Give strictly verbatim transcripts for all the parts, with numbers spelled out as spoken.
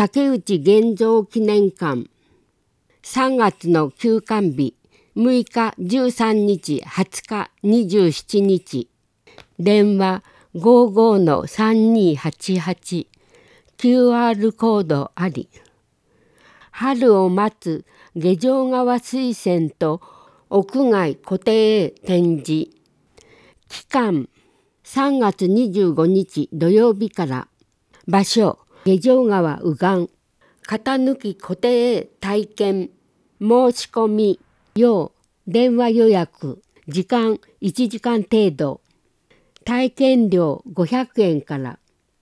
竹内現像記念館さんがつの休館日むいかじゅうさんにちはつかにじゅうしちにち電話 ごーごーのさんにーはちはち キューアール コードあり。春を待つ下条川水仙と屋外固定展示期間さんがつにじゅうごにち土曜日から場所下条川右岸型抜き固定体験申し込み用電話予約時間いちじかん程度体験料ごひゃくえんから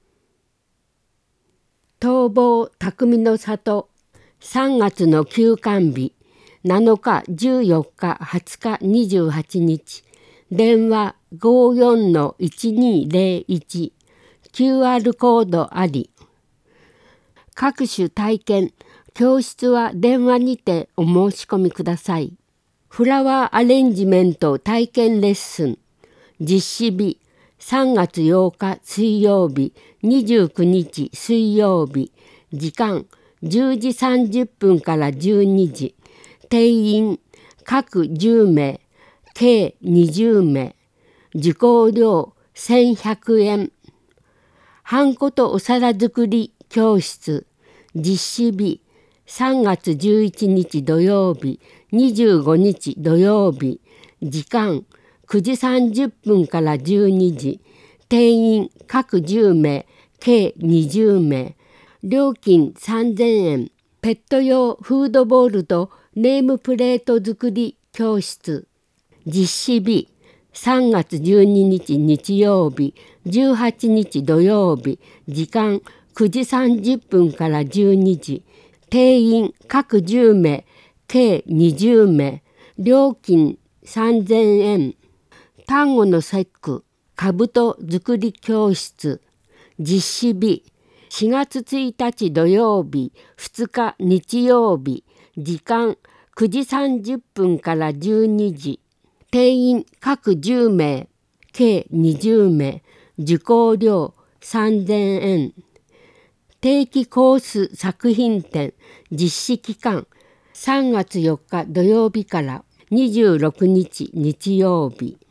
東房匠の里さんがつの休館日なのかじゅうよっかはつかにじゅうはちにち電話 ごーよんのいちにーぜろいち キューアール コードあり。各種体験教室は電話にてお申し込みください。フラワーアレンジメント体験レッスン実施日さんがつようか水曜日にじゅうくにち水曜日時間じゅうじさんじゅっぷんからじゅうにじ定員各じゅうめい計にじゅうめい受講料せんひゃくえんはんことお皿作り教室実施日さんがつじゅういちにち土曜日にじゅうごにち土曜日時間くじさんじゅっぷんからじゅうにじ定員各じゅうめい計にじゅうめい料金さんぜんえんペット用フードボールとネームプレート作り教室実施日さんがつじゅうににち日曜日じゅうはちにち土曜日時間くじさんじゅっぷんからじゅうにじ定員各じゅうめい計にじゅうめい料金さんぜんえん端午の節句かぶと作り教室実施日しがつついたち土曜日ふつか日曜日時間くじさんじゅっぷんからじゅうにじ定員各じゅうめい計にじゅうめい受講料さんぜんえん定期コース作品展実施期間さんがつよっか土曜日からにじゅうろくにち日曜日